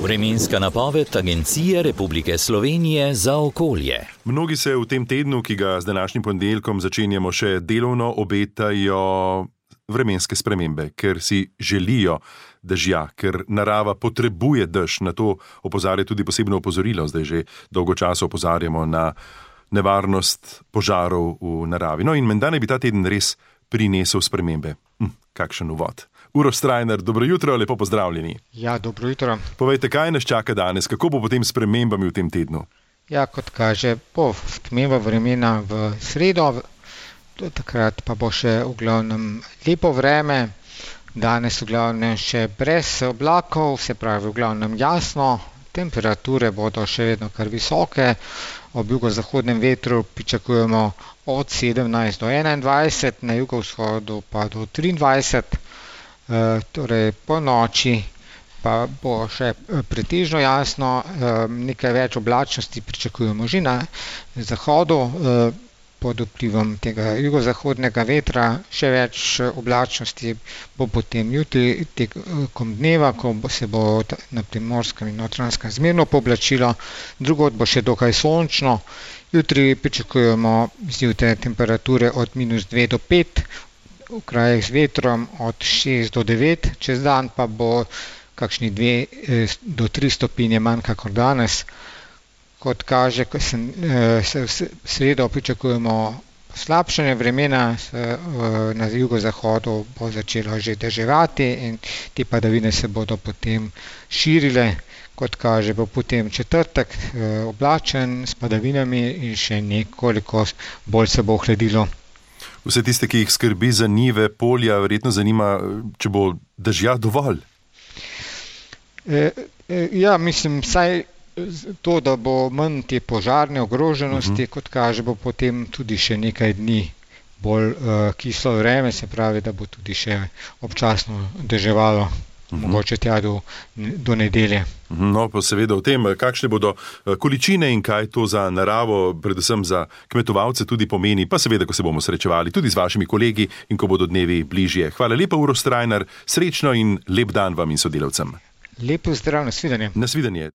Vremenska napoved Agencije Republike Slovenije za okolje. Mnogi se v tem tednu, ki ga z današnjim ponedeljkom začenjamo še delovno, obetajo vremenske spremembe, ker si želijo dežja, ker narava potrebuje dež. Na to opozarja tudi posebno opozorilo. Zdaj že dolgo časa opozarjamo na nevarnost požarov v naravi. No in menda naj bi ta teden res prinesel spremembe. Kakšen uvod. Uroš Strajnar, dobro jutro, lepo pozdravljeni. Ja, dobro jutro. Povejte, kaj nas čaka danes, kako bo potem spremembami v tem tednu? Ja, kot kaže, bo sprememba vremena v sredo, do takrat pa bo še v glavnem lepo vreme. Danes v glavnem še brez oblakov, se pravi v glavnem jasno. Temperature bodo še vedno kar visoke. Ob jugozahodnem vetru pričakujemo od 17 do 21, na jugovzhodu pa do 23. Torej po noči pa bo še pretežno jasno, nekaj več oblačnosti pričakujemo že na zahodu, pod vplivom tega jugozahodnega vetra, še več oblačnosti bo potem jutri tekom dneva, ko se bo na Primorskem in Notranjskem zmerno pooblačilo, drugod bo še dokaj sončno. Jutri pričakujemo zjutraj temperature od -2 do 5, v krajih z vetrom od 6 do 9, čez dan pa bo kakšni 2 do 3 stopinje manj kakor danes. Kot kaže, ko se v sredo pričakujemo slabšanje vremena, na jugozahodu bo začelo že deževati in te padavine se bodo potem širile. Kot kaže, bo potem četrtek oblačen s padavinami in še nekoliko bolj se bo ohladilo. Vse tiste, ki jih skrbi za njive, polja, verjetno zanima, če bo dežja dovolj. Ja, mislim, vsaj to, da bo manj te požarne ogroženosti, kot kaže, bo potem tudi še nekaj dni bolj kislo vreme, se pravi, da bo tudi še občasno deževalo, mogoče tja do nedelje. No, pa seveda o tem, kakšne bodo količine in kaj to za naravo, predvsem za kmetovalce tudi pomeni, pa seveda, ko se bomo srečevali tudi z vašimi kolegi in ko bodo dnevi bližje. Hvala lepa, Uroš Strajnar, srečno in lep dan vam in sodelavcem. Lep pozdrav, nasvidenje. Nasvidenje.